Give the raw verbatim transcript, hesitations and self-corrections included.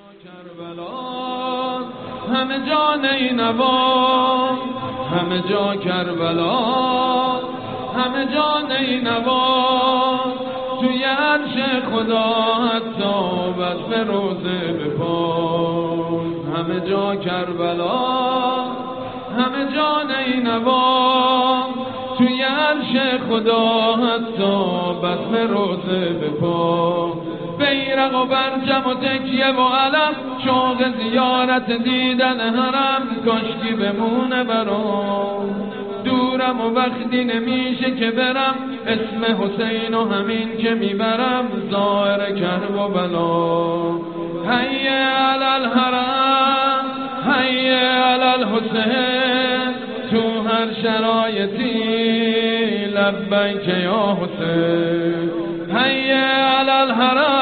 کربلا همه جا نینوا، همه جا کربلا همه جا نینوا، توی عرش خدا حتی بس به روزه بپا. همه جا کربلا همه جا نینوا، توی عرش خدا حتی بس به روزه بپا. بیرق و برجم و تکیه و علم، شوق زیارت دیدن حرم، کاشکی بمونه برام. دورم و وقتی نمیشه که برم، اسم حسین و همین که میبرم، ظاهر کرب و بلا. حی علی الحرم حی علی الحسین، تو هر شرایطی لبیک یا حسین. حی علی الحرم